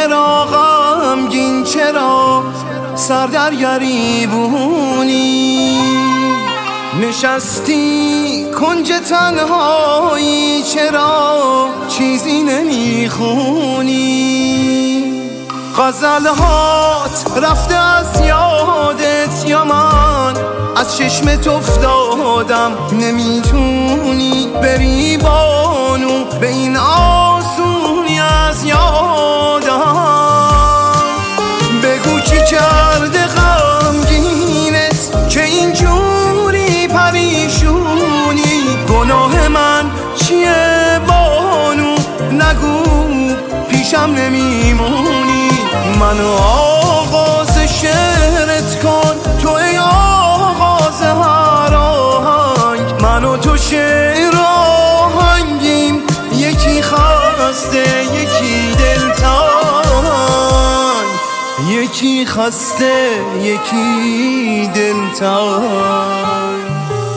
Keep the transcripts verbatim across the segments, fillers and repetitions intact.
چرا غمگین، چرا سر در گریبونی نشستی کنج تنهایی، چرا چیزی نمیخونی؟ غزلهات رفته از یادت یا من از چشمت افتادم، نمیتونی بری بانو به این آسونی از یادم. بگو چی کرده غمگینت که اینجوری پریشونی؟ گناه من چیه بانو؟ نگو پیشم نمیمونی. منو آغاز شعرت کن تو ای آغاز هر آهنگ، منو تو شعر آهنگیم، یکی خسته یکی دلتنگ، یکی خسته یکی دلتنگ.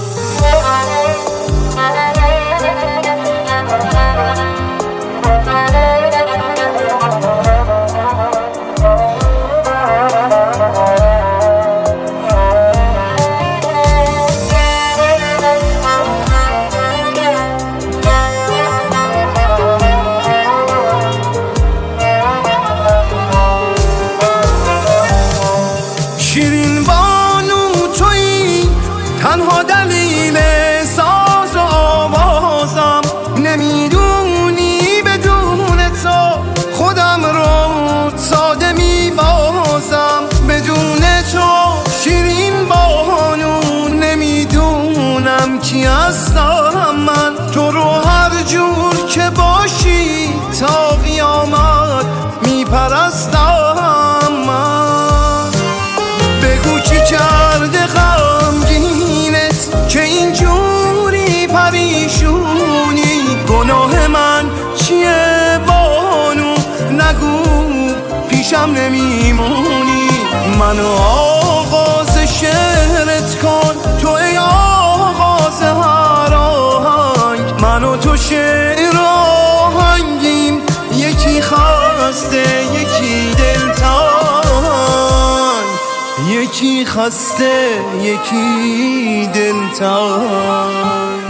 شیرین بانو تویی تنها دلیل ساز و آوازم، نمیدونی بدون تو خودم رو ساده میبازم. بدون تو شیرین بانو نمیدونم کی هستم من، تو رو هر جور که باشی تا قیامت میپرستم من. بگو چی کرده غمگینت که اینجوری پریشونی؟ گناه من چیه بانو؟ نگو پیشم نمیمونی. منو آغاز شعرت کن تو ای آغاز هر آهنگ، منو تو شعر آهنگیم، یکی خسته یکی دلتنگ، یکی خسته یکی دلتنگ.